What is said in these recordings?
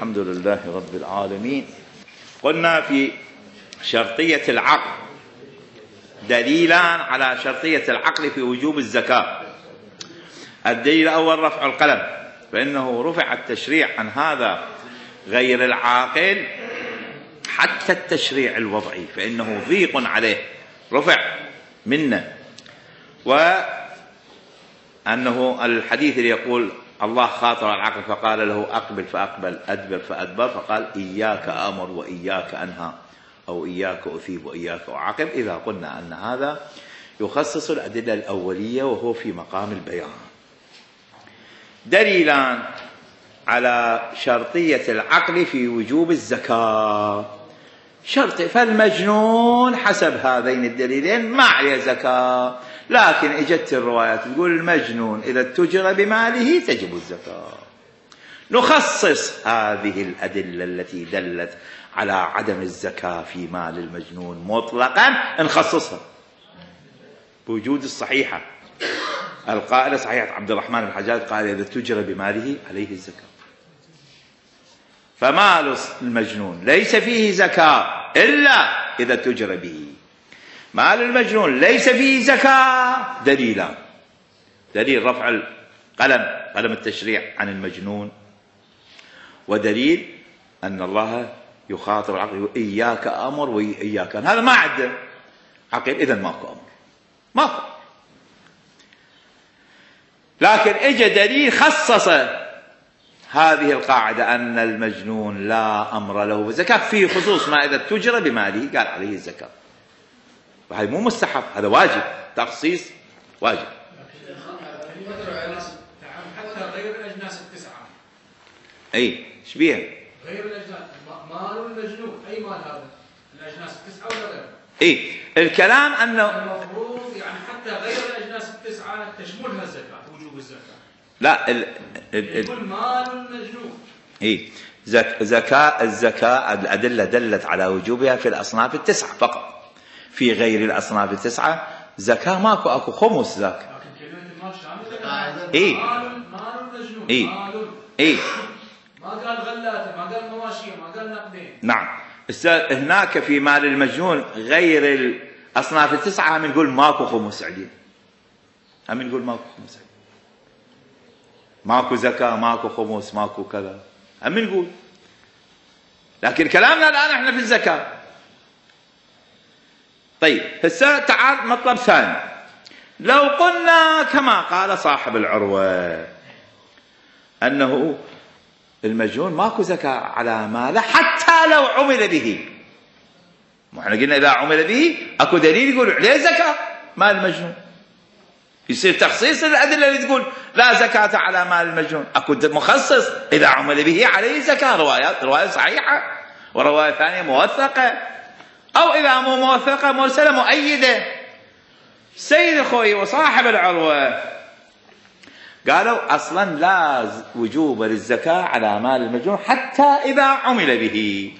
والحمد لله رب العالمين. قلنا في شرطية العقل دليلان على شرطية العقل في وجوب الزكاة. الدليل الأول رفع القلم، فإنه رفع التشريع عن هذا غير العاقل حتى التشريع الوضعي، فإنه ضيق عليه رفع منه. وأنه الحديث اللي يقول الله خاطر على العقل فقال له أقبل فأقبل أدبر فأدبر، فقال إياك أمر وإياك أنهى، أو إياك أثيب وإياك أعاقب. إذا قلنا أن هذا يخصص الأدلة الأولية وهو في مقام البيان. دليلان على شرطية العقل في وجوب الزكاة. شرط فالمجنون حسب هذين الدليلين ما عليه زكاة، لكن اجت الروايات تقول المجنون إذا اتجر بماله تجب الزكاة. نخصص هذه الأدلة التي دلت على عدم الزكاة في مال المجنون مطلقا، نخصصها بوجود الصحيحة القائلة صحيحة عبد الرحمن بن حجاج قال إذا اتجر بماله عليه الزكاة. فمال المجنون ليس فيه زكاة إلا إذا اتجر به. مال المجنون ليس فيه زكاة دليلان: دليل رفع القلم، قلم التشريع عن المجنون، ودليل أن الله يخاطب العقل إياك أمر وإياك أنهى. هذا ما عنده عقل، إذن ماكو أمر، ماكو. لكن اجى دليل خصص هذه القاعدة أن المجنون لا أمر له بالزكاة في خصوص ما إذا اتجر بماله قال عليه الزكاة. وهذا مو مستحب، هذا واجب، تخصيص واجب. حتى غير الأجناس التسعة. اي ايش بيها؟ غير الأجناس، مال المجنون أي مال هذا؟ الأجناس التسعة ولا غير؟ اي الكلام أنه المفروض يعني حتى غير الأجناس التسعة تشملها الزكاة، وجوب الزكاة. لا يقول مال المجنون. اي الزكاة الأدلة دلت على وجوبها في الأصناف التسعة فقط. في غير الأصناف التسعة زكاة ماكو، أكو خمس زكاة. لكن كلمة المال شاملة. إيه؟ مال المجنون. إيه؟ مال. إيه؟ ما قال غلاته، ما قال مواشيه، ما قال نقدين. نعم. هناك في مال المجنون غير الأصناف التسعة هم نقول ماكو خمس عليه، هم نقول ماكو خمس عليه، ماكو زكاة، ماكو خمس، ماكو كذا، هم نقول. لكن كلامنا الآن احنا في الزكاة. طيب هسه تعال مطلب ثاني. لو قلنا كما قال صاحب العروة أنه المجنون ماكو زكاة على ماله حتى لو عمل به، احنا قلنا إذا عمل به أكو دليل يقول عليه زكاة مال المجنون، يصير تخصيص الأدلة اللي تقول لا زكاة على مال المجنون، أكو مخصص إذا عمل به عليه زكاة. رواية صحيحة ورواية ثانية موثقة، أو إذا مو موثقة مرسلة مؤيدة. سيد الخوي وصاحب العروة قالوا أصلا لا وجوب للزكاة على مال المجنون حتى إذا عمل به.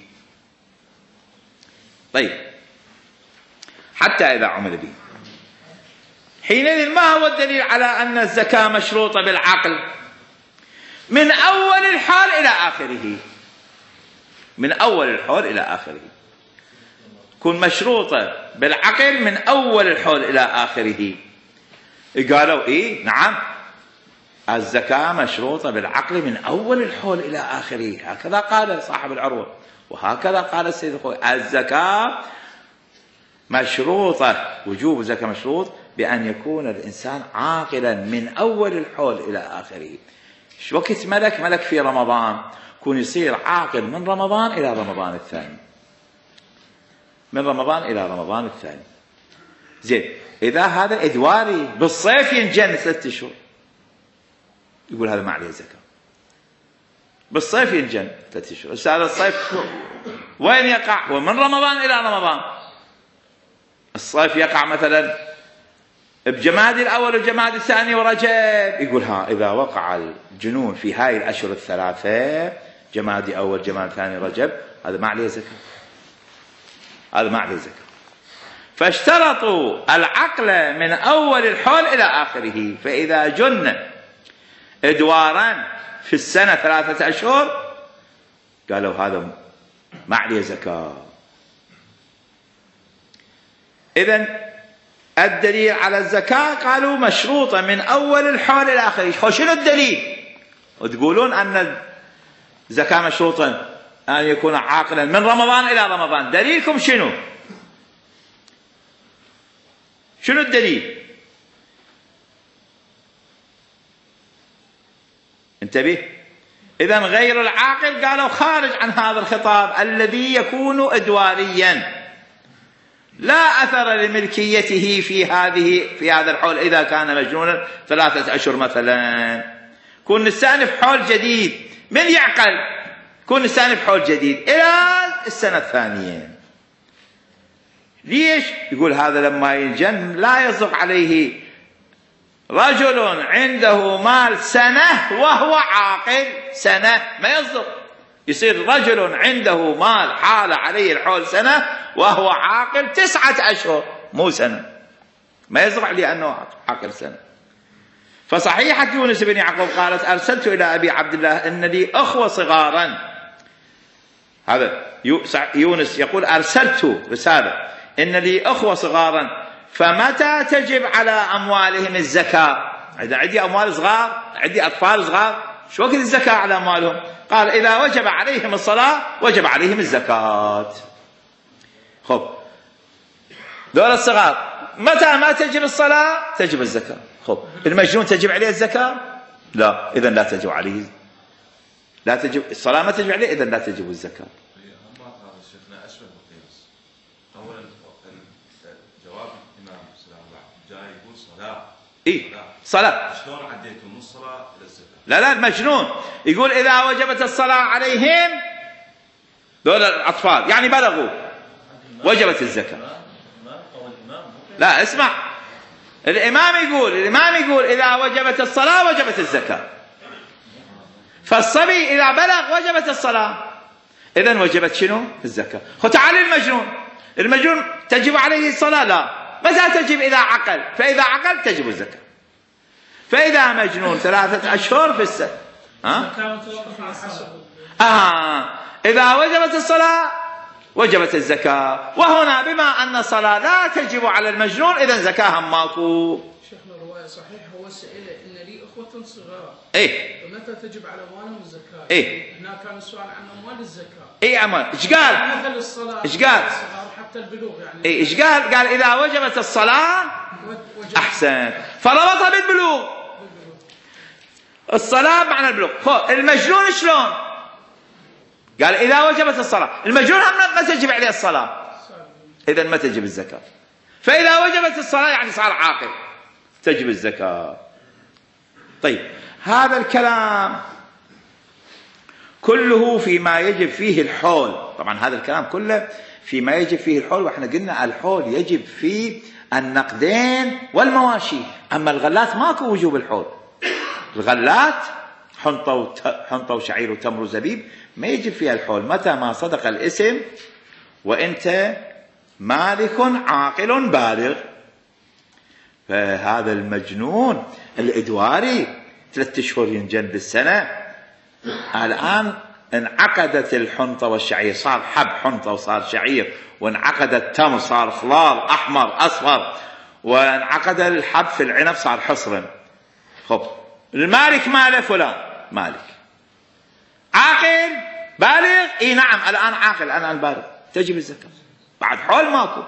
طيب حتى إذا عمل به، حينئذ ما هو الدليل على أن الزكاة مشروطة بالعقل من أول الحال إلى آخره؟ من أول الحول إلى آخره تكون مشروطة بالعقل من أول الحول إلى آخره. قالوا إيه نعم الزكاة مشروطة بالعقل من أول الحول إلى آخره، هكذا قال صاحب العروة وهكذا قال السيد الخوي. الزكاة مشروطة، وجوب الزكاة مشروط بأن يكون الإنسان عاقلا من أول الحول إلى آخره. شو وقت ملك في رمضان يكون يصير عاقل من رمضان إلى رمضان الثاني، من رمضان إلى رمضان الثاني. زين إذا هذا إدواري بالصيف ينجن 3 أشهر يقول هذا ما عليه زكاة، بالصيف ينجن 3 أشهر. هذا الصيف وين يقع؟ ومن رمضان إلى رمضان. الصيف يقع مثلا بجمادي الأول وجمادي الثاني ورجب، يقول إذا وقع الجنون في هاي الأشهر الثلاثة جمادي أول جمادي ثاني رجب هذا ما عليه زكاة، هذا ما عليه زكاة. فاشترطوا العقل من أول الحول إلى آخره. فإذا جن إدوارا في السنة 3 أشهر قالوا هذا ما عليه زكاة. إذن الدليل على الزكاة قالوا مشروطة من أول الحول إلى آخره. شنو الدليل؟ وتقولون أن الزكاة مشروطة أن يكون عاقلا من رمضان إلى رمضان. دليلكم شنو؟ شنو الدليل؟ انتبه. إذن غير العاقل قالوا خارج عن هذا الخطاب الذي يكون إدواريا لا أثر لملكيته في هذا الحول. إذا كان مجنونا 3 أشهر مثلا، كون نستأنف حول جديد، من يعقل كون نستأنف حول جديد إلى السنة الثانية. ليش؟ يقول هذا لما ينجن لا يصدق عليه رجل عنده مال سنة وهو عاقل. سنة ما يصدق، يصير رجل عنده مال حال عليه الحول سنة وهو عاقل 9 أشهر مو سنة، ما يصدق عليه أنه عاقل سنة. فصحيحة يونس بن يعقوب قالت أرسلت إلى أبي عبد الله إن لي أخوة صغارا. هذا يونس يقول أرسلت رسالة إن لي أخوة صغارا فمتى تجب على أموالهم الزكاة؟ إذا عندي أموال صغار، عندي أطفال صغار، شو وقت الزكاة على أموالهم؟ قال إذا وجب عليهم الصلاة وجب عليهم الزكاة. خب دول الصغار متى ما تجب الصلاة تجب الزكاة. خب المجنون تجب عليه الزكاة؟ لا، إذن لا تجب عليه، لا تجب الصلاة، ما تجب عليه، إذن لا تجب الزكاة. إيه صلاة، شلون عديتوا من الصلاة إلى الزكاة؟ لا المجنون يقول إذا وجبت الصلاة عليهم دول الأطفال يعني بلغوا وجبت الزكاة. لا اسمع، الإمام يقول إذا وجبت الصلاة وجبت الزكاة. فالصبي إذا بلغ وجبت الصلاة، إذن وجبت شنو؟ الزكاة. تعال المجنون تجب عليه الصلاة؟ لا. متى تجب؟ إذا عقل، فإذا عقل تجب الزكاة. فإذا مجنون 3 أشهر في السنة إذا وجبت الصلاة وجبت الزكاة. وهنا بما أن الصلاة لا تجب على المجنون إذن زكاة ماكو. شيخنا الرواية صحيح، هو سئل إن لي أخوة صغار ومتى تجب على أموالهم الزكاة؟ هنا كان السؤال عن أموال الزكاة. أموال إيش قال؟ مثل الصلاة إيش قال؟ حتى البلوغ يعني. إيش قال؟ قال إذا وجبت الصلاة أحسن، فربطها بالبلوغ. الصلاة معنى البلوغ. المجنون شلون؟ قال إذا وجبت الصلاة. المجنون ما تجب عليه الصلاة، إذن ما تجب الزكاة. فإذا وجبت الصلاة يعني صار عاقل تجب الزكاة. طيب هذا الكلام كله فيما يجب فيه الحول. طبعا هذا الكلام كله فيما يجب فيه الحول، وإحنا قلنا الحول يجب فيه النقدين والمواشي. أما الغلات ماكو وجوب الحول. الغلات حنطة وشعير وتمر وزبيب ما يجب فيها الحول متى ما صدق الاسم وانت مالك عاقل بالغ. فهذا المجنون الإدواري 3 أشهر ينجن بالسنة، الآن انعقدت الحنطة والشعير، صار حب حنطة وصار شعير، وانعقد التمر صار خضار أحمر أصفر، وانعقد الحب في العنب صار حصرا. خب المالك ماله فلان مالك عاقل بالغ. اي نعم الآن عاقل، الآن بالغ، تجب الزكاة بعد حول ماكو.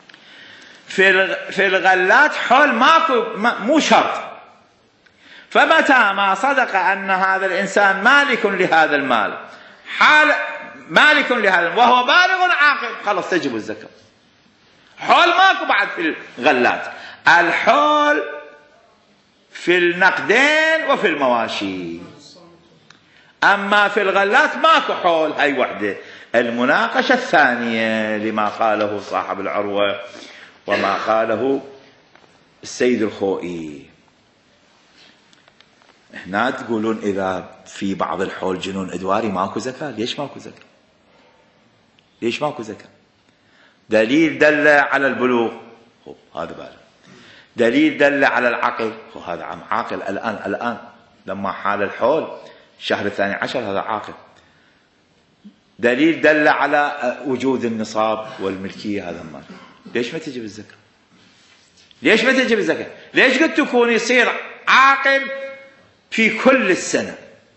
في الغلات حول ماكو، مو شرط. فمتى ما صدق أن هذا الإنسان مالك لهذا المال، حال مالك لهذا وهو بالغ عاقل، خلص تجب الزكاة. حول ماكو بعد في الغلات. الحول في النقدين وفي المواشي. أما في الغلات ماكو حول. هاي وحدة. المناقشة الثانية لما قاله صاحب العروة وما قاله السيد الخوئي. هنا تقولون إذا في بعض الحول جنون إدواري ماكو زكاة. ليش ماكو زكاة؟ ليش ماكو زكاة؟ دليل دل على البلوغ، هذا بالغ. دليل دل على العقل، هذا عم عاقل الآن لما حال الحول شهر 12 هذا عاقل. دليل دل على وجود النصاب والملكية هذا المال، ليش ما تجب الزكاة؟ ليش ما تجب الزكاة؟ ليش قلت يكون يصير عاقل في كل السنة؟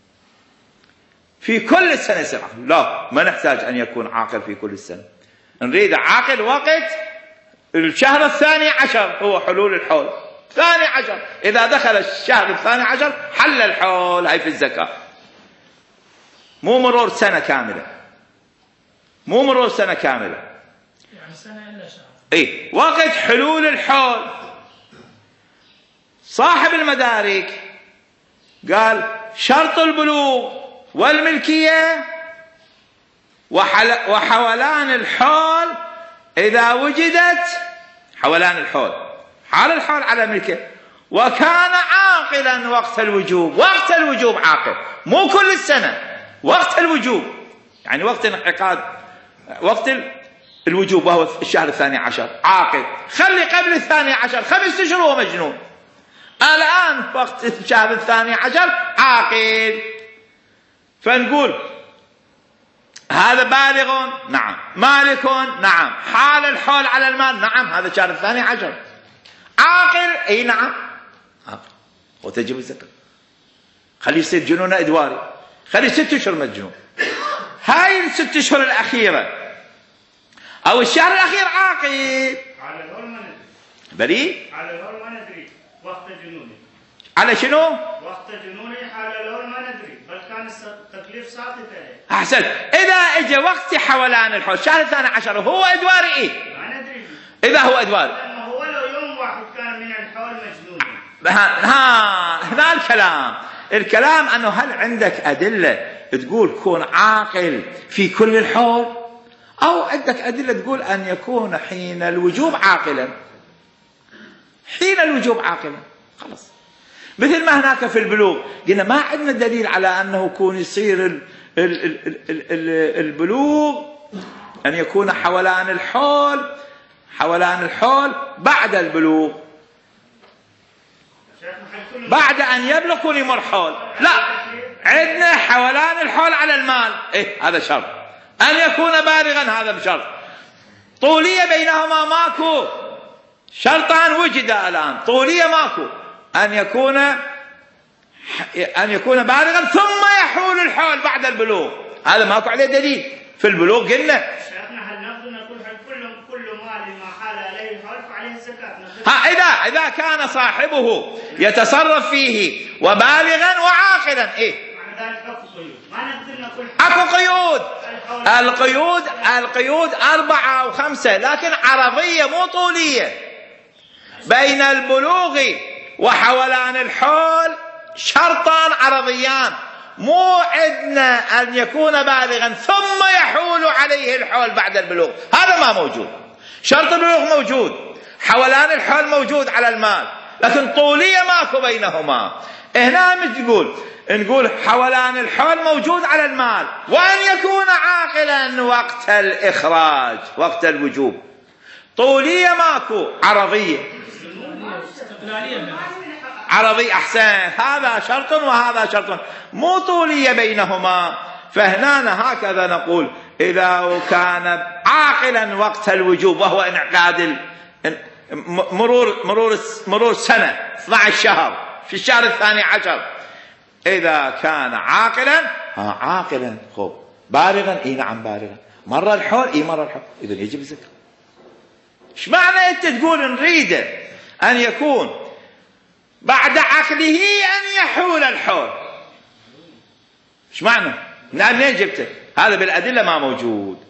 في كل السنة يصير عاقل؟ لا، ما نحتاج أن يكون عاقل في كل السنة، نريد عاقل وقت الشهر 12 هو حلول الحول 12، إذا دخل الشهر 12 حل الحول، هاي في الزكاة، مو مرور سنة كاملة، مو مرور سنة كاملة، يعني سنة إلا شهر. اي وقت حلول الحول. صاحب المدارك قال شرط البلوغ والملكية وحولان الحول إذا وجدت، حولان الحول، حال الحول على ملكه، وكان عاقلا وقت الوجوب. وقت الوجوب عاقل، مو كل السنة، وقت الوجوب، يعني وقت انعقاد وقت الوجوب وهو الشهر 12 عاقل. خلي قبل 12 5 أشهر هو مجنون، الآن وقت الشهر 12 عاقل. فنقول هذا بالغ، نعم، مالك، نعم، حال الحول على المال، نعم، هذا شهر 12 عاقل، اي نعم عاقل، وتجب الزكاة. خليه يصير جنون ادواري، خليه 6 أشهر مجنون، هاي ال6 أشهر الأخيرة أو الشهر الأخير عاقل. على الأول ما ندري، بريء على الأول ما ندري وقت جنوني، على شنو؟ وقت جنوني حال الأول ما ندري، بل كان التكليف ساقط عليه. أحسن، إذا إجا وقت حولان الحول شهر 12 هو إدواري إيه؟ ما ندري إذا هو إدواري، لأنه هو لو يوم واحد كان من الحول مجنون. هنا الكلام أنه هل عندك أدلة تقول كون عاقل في كل الحول، أو عندك أدلة تقول أن يكون حين الوجوب عاقلا، حين الوجوب عاقلا، خلاص. مثل ما هناك في البلوغ قلنا ما عندنا دليل على أنه يكون يصير البلوغ أن يكون حولان الحول بعد البلوغ، بعد أن يبلغ يكون يمر حول، لا، عندنا حولان الحول على المال، إيه هذا شرط، أن يكون بالغا هذا بشرط، طولية بينهما ماكو، شرطان وجدا الآن، طولية ماكو، أن يكون بالغا ثم يحول الحول بعد البلوغ، هذا ماكو عليه دليل. في البلوغ قلنا شيخنا هل نقول كل مال ما حال عليه الحول فعليه الزكاة؟ إذا كان صاحبه يتصرف فيه وبالغا وعاقلا، إيه؟ معنى ذلك أكو قيود، ما نقدر نقول أكو قيود، القيود 4 أو 5، لكن عرضية مو طولية. بين البلوغ وحولان الحول شرطان عرضيان، مو عندنا أن يكون بالغا ثم يحول عليه الحول بعد البلوغ، هذا ما موجود. شرط البلوغ موجود، حولان الحول موجود على المال، لكن طولية ماكو بينهما. هنا نقول حولان الحول موجود على المال، وأن يكون عاقلا وقت الإخراج وقت الوجوب، طولية ماكو، عرضية عرضي، أحسن، هذا شرط وهذا شرط، مو طولية بينهما. فهنا هكذا نقول إذا كان عاقلا وقت الوجوب وهو انعقاد مرور سنة 12 شهر في الشهر 12، إذا كان عاقلا خب بالغا، إيه نعم بالغا، مر الحول، إيه مر الحول، إذن يجب الزكاة. إيش معنى أنت تقول نريد أن يكون بعد عقله أن يحول الحول؟ إيش معنى؟ منين جبته؟ هذا بالأدلة ما موجود.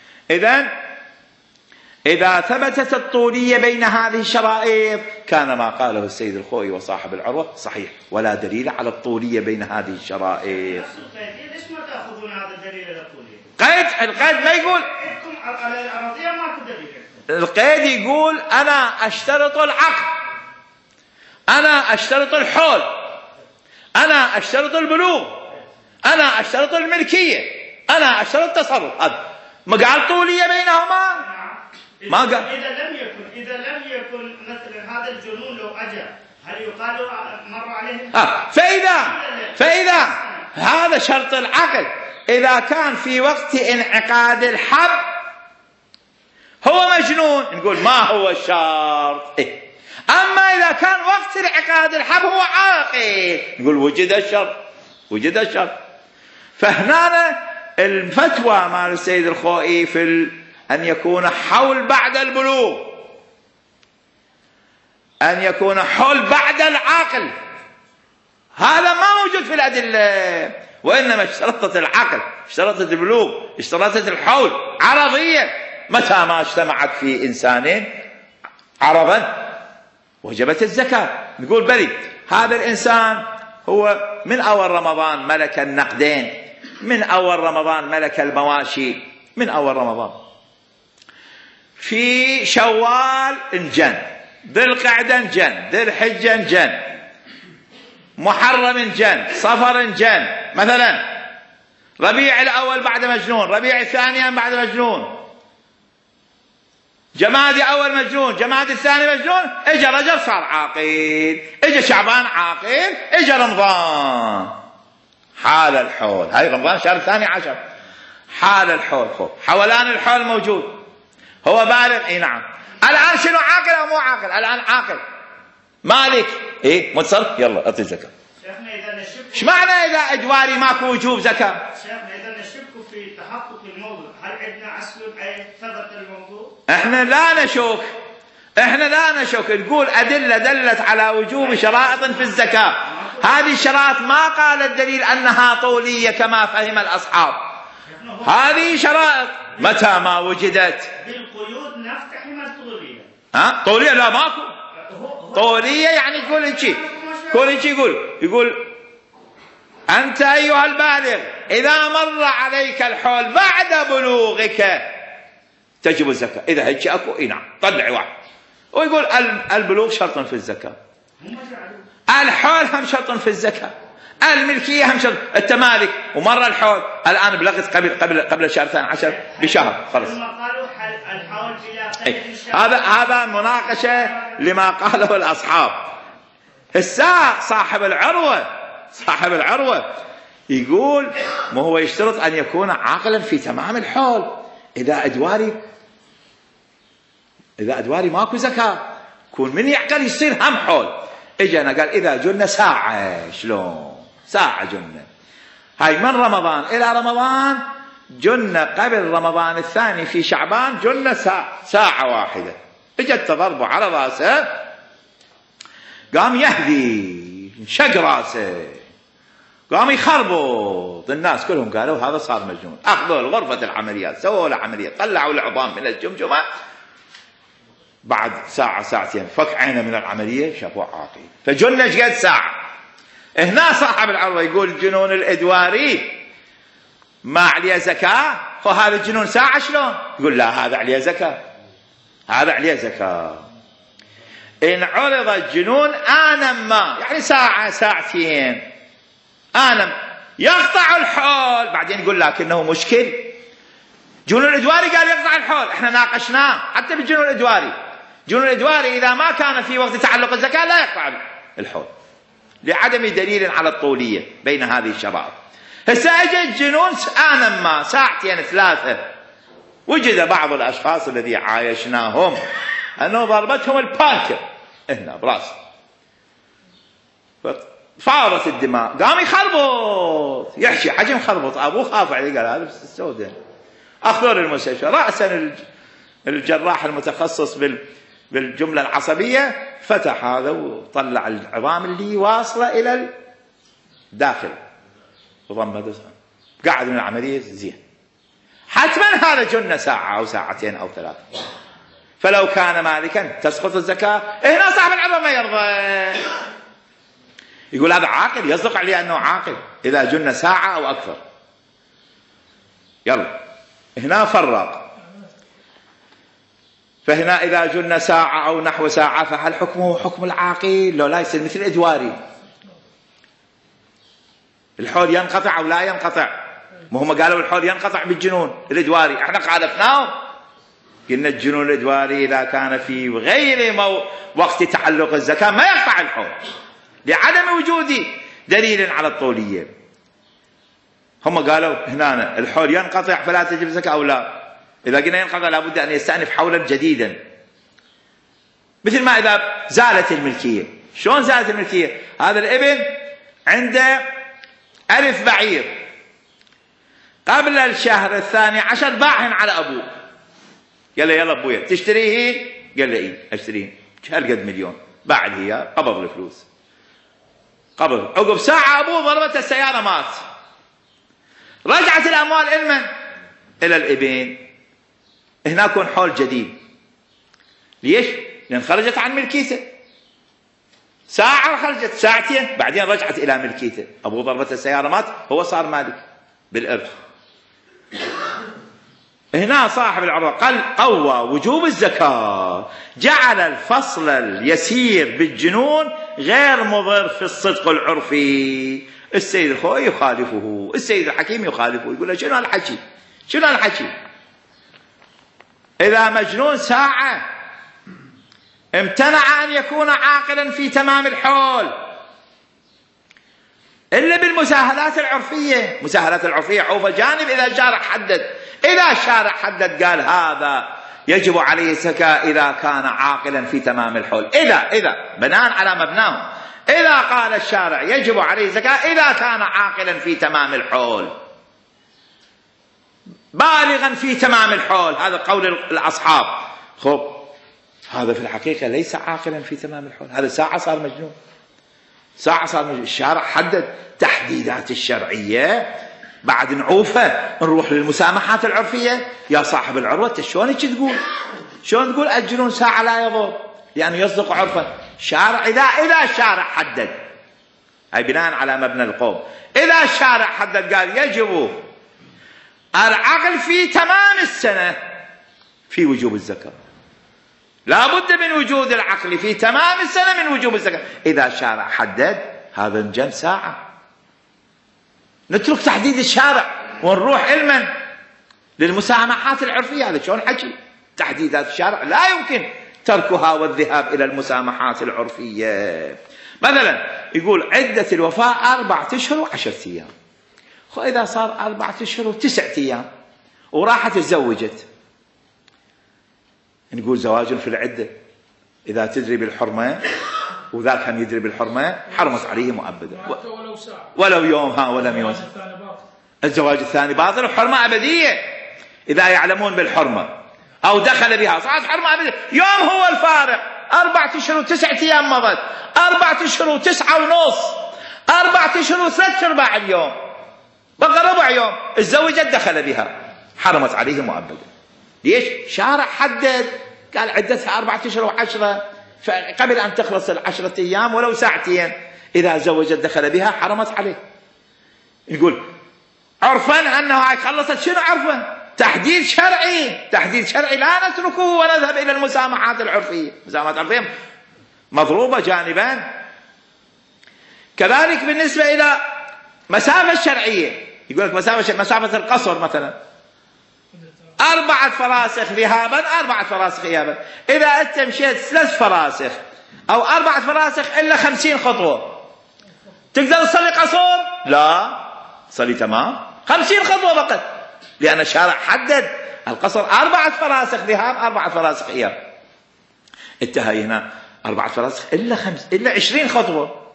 إذا ثبتت الطولية بين هذه الشرائط كان ما قاله السيد الخوئي وصاحب العروة صحيح، ولا دليل على الطولية بين هذه الشرائط. ليش ما تأخذون هذا الدليل على الطولية؟ القيد ما يقول على الأراضية ماكو دليل. القيد يقول أنا أشترط العقد، أنا أشترط الحول، أنا أشترط البلوغ، أنا أشترط الملكية، أنا أشترط التصرف. هذا ما قال طولية بينهما، ما قال. إذا لم يكن مثلا هذا الجنون لو أجى هل يقال مر عليه؟ فإذا هذا شرط العقد إذا كان في وقت انعقاد الحب هو مجنون نقول ما هو الشرط. أما إذا كان وقت انعقاد الحب هو عاقل نقول وجد الشرط، وجد الشرط. فهنا الفتوى مال السيد الخوئي في أن يكون حول بعد البلوغ، أن يكون حول بعد العقل، هذا ما موجود في الأدلة، وإنما اشترطت العقل، اشترطت البلوغ، اشترطت الحول عرضية. متى ما اجتمعت في إنسانين عرضا وجبت الزكاة. نقول بلي هذا الإنسان هو من أول رمضان ملك النقدين، من أول رمضان ملك المواشي، من أول رمضان، في شوال انجن، ذي القعدة انجن، ذي الحجة انجن، محرم انجن، صفر انجن، مثلا ربيع الأول بعد مجنون، ربيع الثاني بعد مجنون، جمادي أول مجنون، جمادي الثاني مجنون، اجا رجب صار عاقل، اجا شعبان عاقل، اجا رمضان حال الحول، هاي رمضان شهر الثاني عشر، حال الحول، حولان الحول موجود، هو بالغ. اي نعم. الآن شنو عاقل أو مو عاقل؟ الآن عاقل مالك متصرف، يلا اعطي زكاة. شيخنا إذا نشك، ايش معنى إذا إجباري ماكو وجوب زكاة؟ شيخنا إذا نشك في تحقق الموضوع، هل عندنا أسلوب أي ثبت الموضوع؟ احنا لا نشك، احنا لا نشك، نقول أدلة دلت على وجوب شرائط في الزكاة. هذه الشرائط ما قال الدليل أنها طولية كما فهم الأصحاب، هذه شرائط متى ما وجدت بالقيود نفتحم الطولية. طولية لا ماكو طولية، يعني يقول انشي، يقول انشي، يقول أنت أيها البالغ إذا مر عليك الحول بعد بلوغك تجب الزكاة. إذا هيك أكو نعم طلع واحد، ويقول البلوغ شرط في الزكاة، الحول هم شرط في الزكاة، الملكية هم شرط. أنت مالك ومر الحول، الآن بلغت قبل شهر 12 بشهر خلص. هذا مناقشة لما قاله الأصحاب. الساعة صاحب العروة يقول ما هو يشترط أن يكون عاقلا في تمام الحول. إذا أدواري ماكو زكاة، كون من يعقل يصير هم حول. اجانا قال إذا جنة ساعة، شلون ساعة جنة؟ هاي من رمضان إلى رمضان جنة، قبل رمضان الثاني في شعبان جنة ساعة واحدة، اجت تضربه على راسه، قام يهدي شق راسه، قام يخربط، الناس كلهم قالوا هذا صار مجنون. أخذوا لغرفة العمليات، سووا له عملية، طلعوا العظام من الجمجمة، بعد ساعة ساعتين فك عينه من العملية شافوه عاقل. فجنة ايش قد ساعة. هنا صاحب العروة يقول الجنون الإدواري ما عليه زكاة، هذا الجنون ساعة شلون؟ يقول لا هذا عليه زكاة، هذا عليه زكاة. إن عرض الجنون آنم ما، يعني ساعة ساعتين آنم يقطع الحول، بعدين يقول لكنه مشكل. جنون الإدواري قال يقطع الحول، احنا ناقشناه حتى بالجنون الإدواري. جنون الإدواري إذا ما كان في وقت تعلق الزكاة لا يقطع الحول لعدم دليل على الطولية بين هذه الشرائط. هسه اجى الجنون آنم ما ساعتين ثلاثة، وجد بعض الأشخاص الذي عايشناهم أنه ضربتهم البانكر هنا براس، فارت الدماء، قام يخربط يحشي حجم خربط، أبوه خاف عليه قال هذا السوداء. أخذوا للمستشفى، رأسا الجراح المتخصص بالجملة العصبية فتح هذا وطلع العظام اللي واصلة إلى الداخل وضمده، قاعد من العملية زين. حتما هذا جنة ساعة أو ساعتين أو ثلاثة، فلو كان مالكا تسقط الزكاة. هنا صاحب العظام ما يرضى، يقول هذا عاقل، يصدق عليه أنه عاقل إذا جنة ساعة أو أكثر. يلا هنا فرق. فهنا إذا جن ساعة أو نحو ساعة فهل حكمه حكم العاقل؟ لو لا يصير مثل الإدواري، الحول ينقطع أو لا ينقطع. ما هم قالوا الحول ينقطع بالجنون الإدواري، احنا خالفناهم قلنا الجنون الإدواري إذا كان في غير وقت تعلق الزكاة ما يقطع الحول لعدم وجود دليل على الطولية. هم قالوا هنا الحول ينقطع فلا تجب زكاة أو لا. إذا قلنا ينقطع لابد أن يستأنف حولا جديدا، مثل ما إذا زالت الملكية. شلون زالت الملكية؟ هذا الابن عنده 1000 بعير، قبل الشهر 12 باعهن على أبوه، قال له يلا أبويا تشتريهن؟ قال له إيه أشتريهن. هالقد مليون، باع له إياه، قبض الفلوس، قبض. عقب ساعة أبوه ضربته السيارة مات. رجعت الأموال إلى من؟ إلى الابن. هنا يكون حول جديد. ليش؟ لأن خرجت عن ملكيته، ساعة خرجت، ساعتين، بعدين رجعت إلى ملكيته. أبوه ضربته السيارة مات، هو صار مالك بالإرث. هنا صاحب العروة قال قوى وجوب الزكاة، جعل الفصل اليسير بالجنون غير مضر في الصدق العرفي. السيد الخوي يخالفه، السيد الحكيم يخالفه، يقول له شنو هالحكي؟ شنو هالحكي؟ إذا مجنون ساعة امتنع أن يكون عاقلا في تمام الحول إلا بالمساهلات العرفية. مساهلات العرفية عوف جانب إذا الشارع حدد. إذا الشارع حدد قال هذا يجب عليه الزكاة إذا كان عاقلا في تمام الحول، إذا بناء على مبناه، إذا قال الشارع يجب عليه الزكاة إذا كان عاقلا في تمام الحول، بالغا في تمام الحول، هذا قول الأصحاب. خب هذا في الحقيقة ليس عاقلا في تمام الحول، هذا ساعة صار مجنون، ساعة صار مجنون. الشارع حدد تحديدات الشرعية، بعد نعوفه نروح للمسامحات العرفية. يا صاحب العروة شلون تقول؟ شلون تقول الجنون ساعة لا يضر؟ يعني يصدق عرفا. شارع إذا الشارع حدد، أي بناء على مبنى القوم، إذا الشارع حدد قال يجب العقل في تمام السنة في وجوب الزكاة، لا بد من وجود العقل في تمام السنة من وجوب الزكاة. إذا الشارع حدد هذا انجن ساعة، نترك تحديد الشارع ونروح علما للمسامحات العرفية. هذا شلون حكي؟ تحديدات الشارع لا يمكن تركها والذهاب إلى المسامحات العرفية. مثلا يقول عدة الوفاة 4 أشهر و10 أيام. إذا صار 4 أشهر و9 أيام وراحت تزوجت، نقول زواج في العدة. إذا تدري بالحرمة وذاك هم يدري بالحرمة حرمت عليه مؤبدا ولو يوم ولم يوم. الزواج الثاني باطل وحرمة أبدية. إذا يعلمون بالحرمة أو دخل بها صارت حرمة أبدية. يوم هو الفارق، 4 أشهر و9 أيام مضت، 4 أشهر و9 ونص، 4 أشهر و3/4 اليوم، بقى ربع يوم الزوجة دخل بها، حرمت عليه مؤبدا. ليش؟ شارع حدد قال عدتها 4 أشهر و10، فقبل أن تخلص 10 أيام ولو ساعتين إذا زوجت دخل بها حرمت عليه. نقول عرفا أنها خلصت. شنو عرفا؟ تحديد شرعي، تحديد شرعي لا نتركه ونذهب إلى المسامحات العرفية. المسامحات العرفية مضروبة جانبان. كذلك بالنسبة إلى مسافة الشرعية، يقول لك مسافة القصر مثلا 4 فراسخ ذهابا 4 فراسخ إيابا. إذا أنت مشيت 3 فراسخ أو 4 فراسخ إلا 50 خطوة تقدر تصلي قصور؟ لا، صلي تمام 50 خطوة فقط، لأن الشارع حدد القصر 4 فراسخ ذهاب 4 فراسخ إياب. انتهى هنا 4 فراسخ إلا 20 خطوة،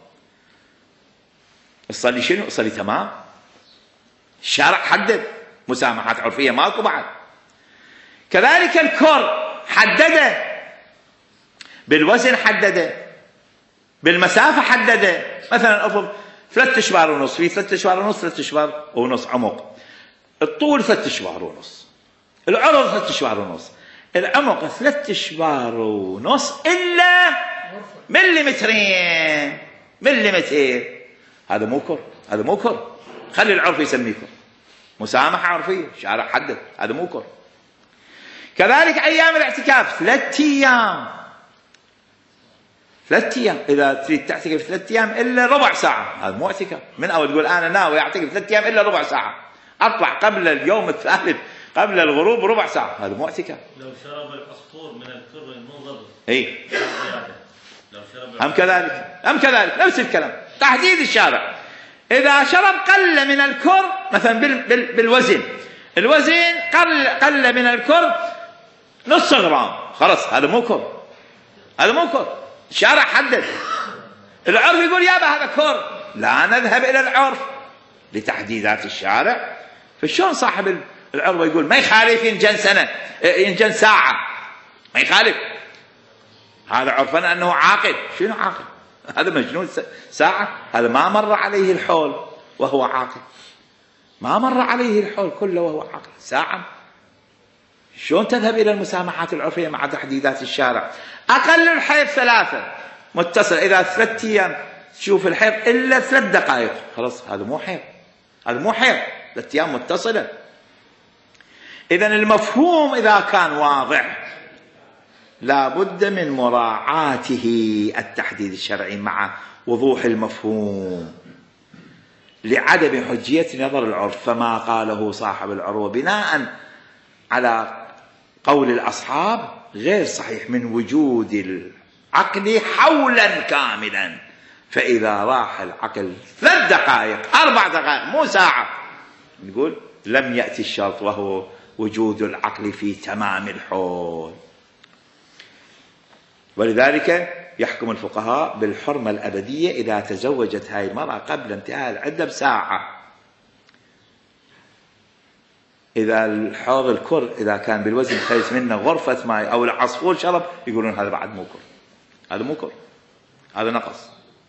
تصلي شنو؟ صلي تمام. الشارع حدد مسامحات عرفية ماكو بعد. كذلك الكر حدده، بالوزن حدده، بالمسافة حدده. مثلا أفرض 3 أشبار ونص، في 3 أشبار ونص 3 أشبار ونص عمق، الطول 3 أشبار ونص، العرض 3 أشبار ونص، العمق 3 أشبار ونص إلا مليمترين، مليمتر. هذا مو كر، هذا مو كر. خلي العرف يسميه كر، مسامحة عرفية، شارع حدد، هذا مو كر. كذلك أيام الاعتكاف 3 أيام، 3 أيام. إذا تريد تعتكف 3 أيام إلا ربع ساعة، هذا مو اعتكاف. من أول تقول أنا ناوي أعتكف 3 أيام إلا ربع ساعة، أطلع قبل اليوم الثالث قبل الغروب ربع ساعة، هذا مو اعتكاف. لو شرب العصفور من الكر المنضبط إيه لو شرب أم كذلك نفس الكلام، تحديد الشارع. إذا شرب قل من الكر مثلا بالوزن، الوزن قل من الكر نص غرام، خلاص هذا مو كر، هذا مو كر. الشارع حدد، العرف يقول يابا هذا كر، لا نذهب إلى العرف لتحديدات الشارع. فشون صاحب العروة يقول ما يخالف ينجن سنة ينجن ساعة، ما يخالف، هذا عرفنا أنه عاقل. شنو عاقل؟ هذا مجنون ساعة، هذا ما مر عليه الحول وهو عاقل، ما مر عليه الحول كله وهو عاقل. ساعة شلون تذهب إلى المسامحات العرفية مع تحديدات الشارع؟ أقل الحيض 3 متصل، إذا 3 أيام تشوف الحيض إلا 3 دقائق، خلاص هذا مو حيض، هذا مو حيض، 3 أيام متصلة. إذن المفهوم إذا كان واضح لا بد من مراعاته التحديد الشرعي مع وضوح المفهوم لعدم حجية نظر العرف. فما قاله صاحب العروة بناء على قول الأصحاب غير صحيح من وجود العقل حولا كاملا، فإذا راح العقل 3 دقائق 4 دقائق مو ساعة نقول لم يأتي الشرط وهو وجود العقل في تمام الحول. ولذلك يحكم الفقهاء بالحرمة الأبدية إذا تزوجت هاي المرأة قبل انتهاء العدة بساعة. إذا الحوض الكر إذا كان بالوزن خلص منه غرفة ماء أو العصفور شرب يقولون هذا بعد مو كر، هذا مو كر، هذا نقص.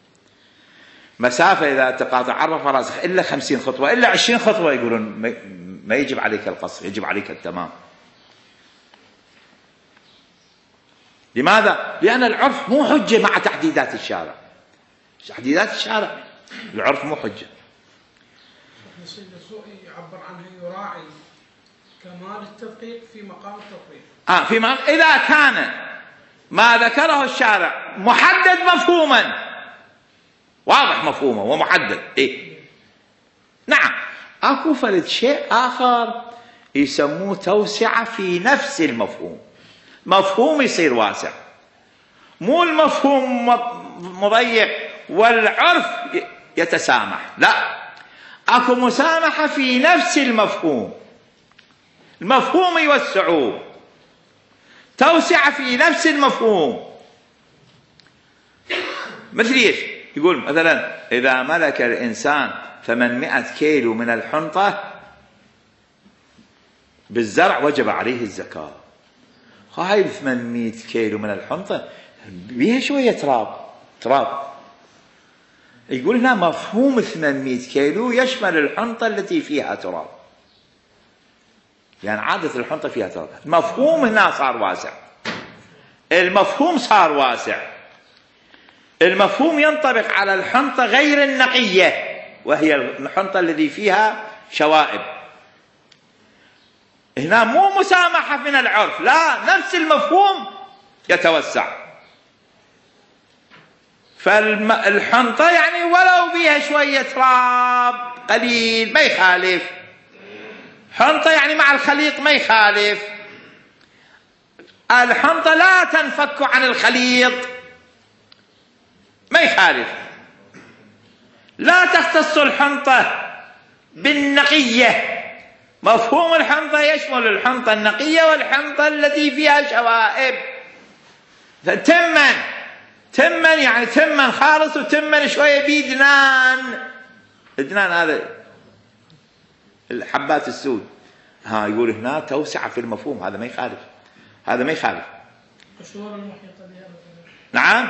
مسافة إذا تقاطع عرف راسخ إلا 50 خطوة إلا 20 خطوة يقولون ما يجب عليك القصر، يجب عليك التمام. لماذا؟ لأن العرف مو حجة مع تحديدات الشارع، تحديدات الشارع العرف مو حجة. سيد السوقي يعبر عنه يراعي كمال التدقيق في مقام التطبيق. إذا كان ما ذكره الشارع محدد مفهوما، واضح مفهومه ومحدد، نعم. اكو فرد شيء آخر يسموه توسعة في نفس المفهوم، مفهوم يصير واسع، مو المفهوم مضيق والعرف يتسامح، لا، اكو مسامحة في نفس المفهوم، المفهوم يوسعوه، توسعة في نفس المفهوم. مثل ايش؟ يقول مثلا إذا ملك الإنسان 800 كيلو من الحنطة بالزرع وجب عليه الزكاة. هاي 800 كيلو من الحنطة بيها شوية تراب. يقول هنا مفهوم 800 كيلو يشمل الحنطة التي فيها تراب، يعني عادة الحنطة فيها تراب. مفهوم هنا صار واسع، المفهوم صار واسع. المفهوم ينطبق على الحنطة غير النقية وهي الحنطة التي فيها شوائب. هنا مو مسامحة من العرف، لا، نفس المفهوم يتوسع. فالحنطة يعني ولو بيها شوية تراب قليل ما يخالف، حنطة يعني مع الخليط ما يخالف. الحنطة لا تنفك عن الخليط ما يخالف. لا تختص الحنطة بالنقية، مفهوم الحنطة يشمل الحنطة النقية والحنطة التي فيها شوائب. تمن يعني تمن خالص وتمن شوية بيه دنان هذا الحبات السود. يقول هنا توسع في المفهوم، هذا ما يخالف، هذا ما يخالف. قشور المحيطة بها. نعم.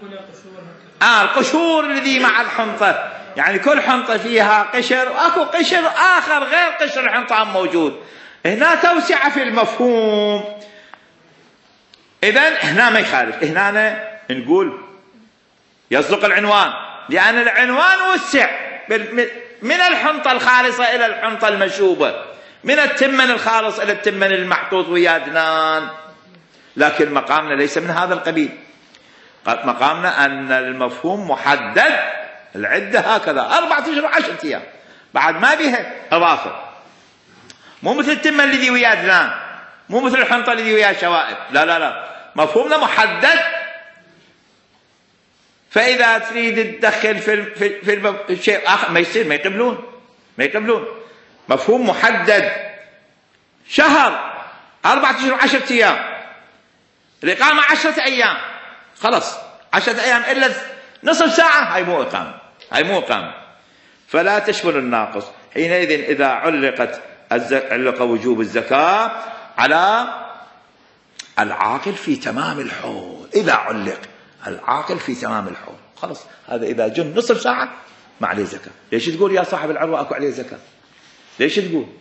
القشور الذي مع الحنطة، يعني كل حنطة فيها قشر وأكو قشر آخر غير قشر الحنطة موجود. هنا توسع في المفهوم، إذن هنا ما يخالف. هنا نقول يصدق العنوان، لأن العنوان وسع من الحنطة الخالصة إلى الحنطة المشوبة، من التمن الخالص إلى التمن المحطوط ويا دنان. لكن مقامنا ليس من هذا القبيل، مقامنا أن المفهوم محدد، العدة هكذا 4 أشهر 10 أيام، بعد ما بها إضافة، مو مثل التمن الذي ويا دنان، مو مثل الحنطة الذي ويا شوائب، لا لا لا، مفهومنا محدد فإذا تريد تدخل في شيء آخر ما يصير، ما يقبلون. مفهوم محدد، شهر 4 أشهر 10 أيام، الإقامة 10 أيام، خلص 10 أيام إلا نصف ساعة، هاي مو إقامة، فلا تشمل الناقص. حينئذ إذا علق وجوب الزكاة على العاقل في تمام الحول، إذا علق العاقل في تمام الحول خلص، هذا إذا جن نصف ساعة ما عليه زكاة. ليش تقول يا صاحب العروة أكو عليه زكاة؟ ليش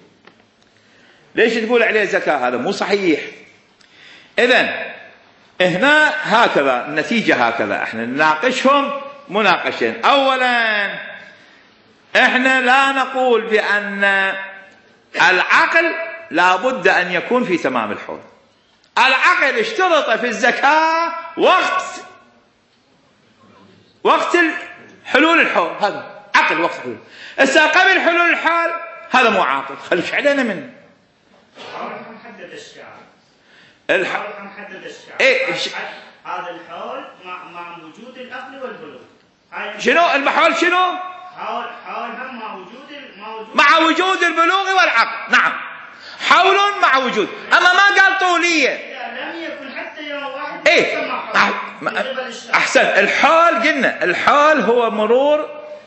تقول عليه زكاة؟ هذا مو صحيح. إذن هنا هكذا النتيجة، هكذا احنا نناقشهم مناقشين. أولا احنا لا نقول بأن العقل لابد أن يكون في تمام الحول. العقل اشترط في الزكاة وقت حلول الحول، هذا عقل وقت حلول. هسه قبل حلول الحول هذا مو عاقل، خليش علينا منه. نحدد الشعر. ايه هذا الحول مع وجود العقل والبلوغ. شنو الحول؟ شنو؟ حولهم مع وجود البلوغ والعقل. نعم، حول مع وجود، اما ما قال طوليه. لم يكن حتى يوم واحد. ايه احسن. الحول قلنا الحول هو مرور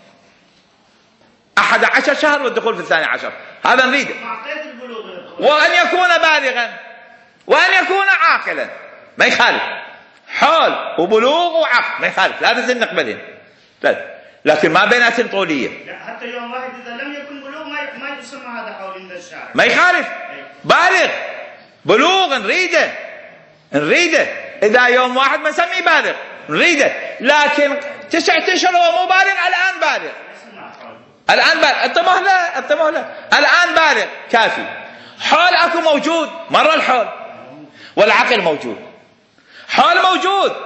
11 شهر والدخول في 12، هذا نريده. وأن يكون بالغا وأن يكون عاقلا، ما يخالف. حول وبلوغ وعقل ما يخالف، لا لازم نقبلهم، لكن ما بيناتهم طولية. لا، حتى يوم واحد إذا لم يكن بلوغ ما يسمى هذا حول عند الشارع. ما يخالف، بالغ بلوغ نريده. إذا يوم واحد ما نسميه بالغ نريده، لكن 9 أشهر هو مو بالغ، الآن بالغ. انتبه له الآن بالغ كافي. حول اكو موجود، مرة الحول والعقل موجود، حول موجود،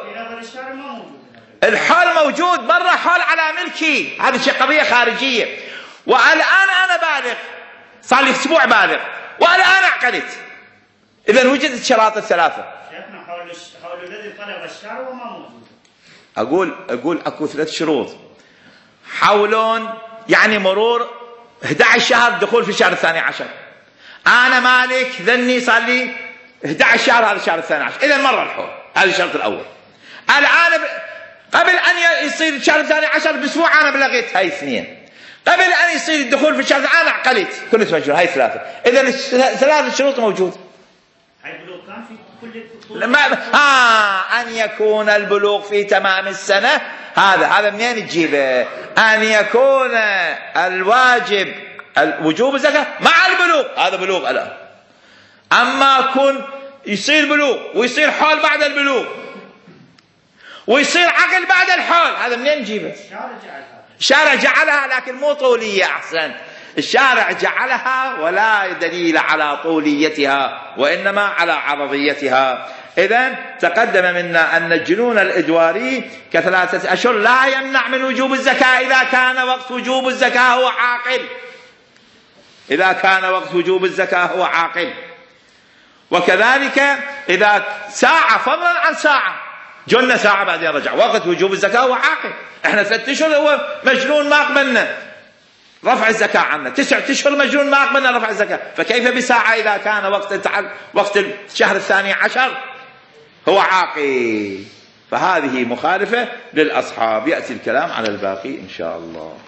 الحول موجود، مرة حول على ملكي، هذه شيء قضية خارجية. والآن أنا بالغ، صار لي أسبوع بالغ، والآن عقلت. إذا وجدت شراط الثلاثة. شيخنا حول الذي طلب الشرع وما موجود. أقول أكو 3 شروط. حول يعني مرور 11 شهر، دخول في الشهر 12. أنا مالك ذني صار لي 11 شهر، هذا الشهر 12، إذا مر الحول، هذا الشرط الأول. الآن قبل أن يصير الشهر 12 بأسبوع أنا بلغيت، هاي 2. قبل أن يصير الدخول في الشهر أنا عقلت، كنت مجنون، هاي 3. إذا 3 شروط موجود. هاي البلوغ كان في كل أن يكون البلوغ في تمام السنة، هذا منين تجيبه؟ أن يكون الواجب وجوب الزكاة مع البلوغ، هذا بلوغ الآن. أما كن يصير بلوغ ويصير حول بعد البلوغ ويصير عقل بعد الحول، هذا منين نجيبه؟ الشارع جعلها، لكن مو طولية. أحسن، الشارع جعلها ولا دليل على طوليتها، وإنما على عرضيتها. إذن تقدم منا أن الجنون الإدواري ك3 أشهر لا يمنع من وجوب الزكاة إذا كان وقت وجوب الزكاة هو عاقل. إذا كان وقت وجوب الزكاة هو عاقل. وكذلك إذا ساعة، فضلا عن ساعة، جنة ساعة بعدين رجع، وقت وجوب الزكاة هو عاقل. احنا 3 أشهر هو مجنون ما قبلنا رفع الزكاة عنا، 9 أشهر مجنون ما قبلنا رفع الزكاة، فكيف بساعة إذا كان وقت الشهر 12 هو عاقل؟ فهذه مخالفة للأصحاب. يأتي الكلام على الباقي إن شاء الله.